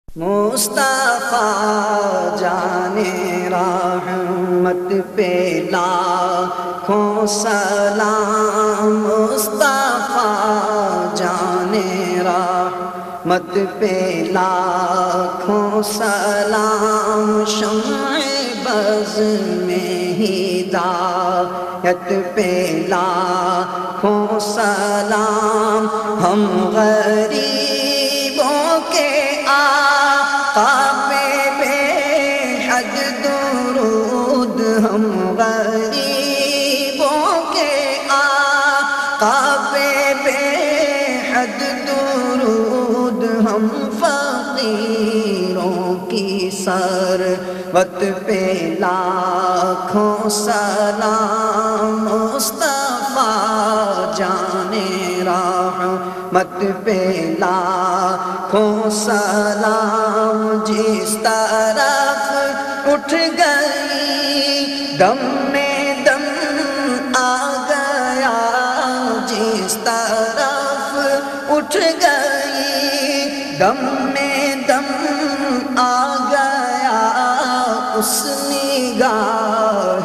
مصطفیٰ جانے رحمت پہ لاکھوں سلام، مصطفیٰ جانے رحمت پہ لاکھوں سلام، شمع بز میں ہدایت پہ لاکھوں سلام، ہم غریبوں کے آقا پہ بے حد درود، ہم غریبوں کے آقا پہ بے حد درود، ہم فقیروں کی ثروت پہ لاکھوں سلام، مصطفیٰ جانے رحمت پہ لاکھوں سلام، جس طرف اٹھ گئی دم میں دم آ گیا، جس طرف اٹھ گئی دم میں دم آ گیا، اس نگاہ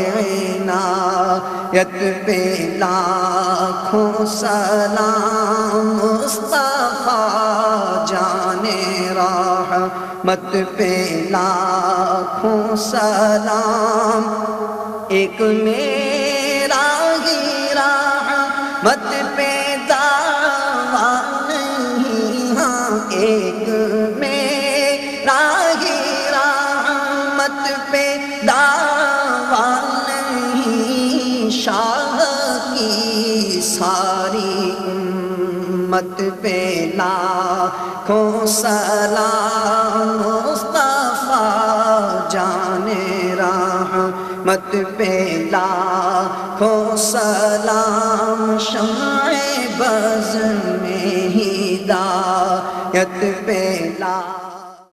عنایت پہ لاکھوں سلام، مصطفیٰ جانے رحمت پہ لاکھوں سلام، ایک میرا ہی رحمت پہ دعویٰ نہیں، ہاں ایک میرا ہی رحمت پہ دعویٰ نہیں، شاہ کی ساری امت پہ لاکھوں سلام، مصطفیٰ جانے رحمت پہ لاکھوں سلام، شمع بز میں ہدایت پہ لاکھوں